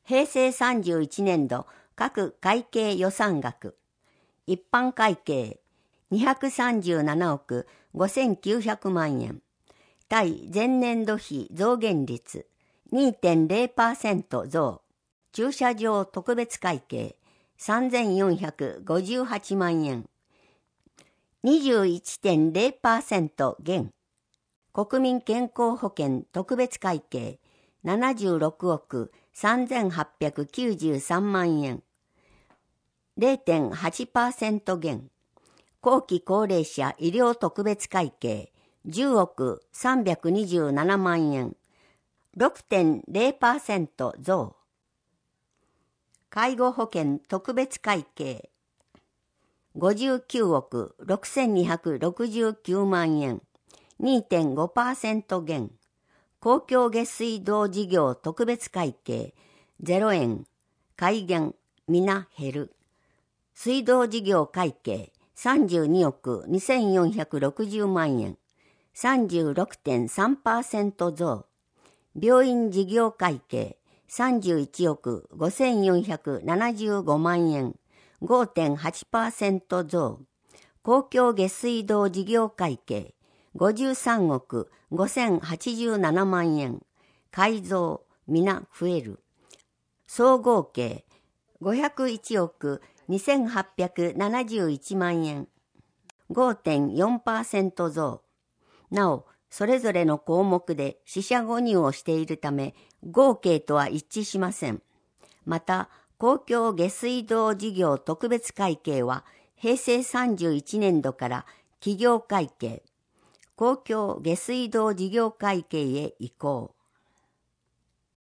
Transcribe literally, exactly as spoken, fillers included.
平成さんじゅういちねん度各会計予算額。一般会計にひゃくさんじゅうななおくごせんきゅうひゃくまんえん。対前年度比増減率 にてんゼロパーセント 増。駐車場特別会計さんぜんよんひゃくごじゅうはちまんえん。にじゅういってんゼロパーセント 減。国民健康保険特別会計ななじゅうろくおくさんぜんはっぴゃくきゅうじゅうさんまんえん。ゼロてんはちパーセント 減。後期高齢者医療特別会計じゅうおくさんびゃくにじゅうななまんえん。ろくてんゼロパーセント 増。介護保険特別会計ごじゅうきゅうおくろくせんにひゃくろくじゅうきゅうまんえん。にてんごパーセント 減。公共下水道事業特別会計ゼロえん。改減、皆減る。水道事業会計さんじゅうにおくにせんよんひゃくろくじゅうまんえん。さんじゅうろくてんさんパーセント 増。病院事業会計さんじゅういちおくごせんよんひゃくななじゅうごまんえん。ごてんはちパーセント 増。公共下水道事業会計ごじゅうさんおくごせんはちじゅうななまんえん。改増、皆増える。総合計ごひゃくいちおくにせんはっぴゃくななじゅういちまんえん。ごてんよんパーセント 増。なお、それぞれの項目で四捨五入をしているため、合計とは一致しません。また、公共下水道事業特別会計は、平成さんじゅういちねん度から企業会計、公共下水道事業会計へ移行。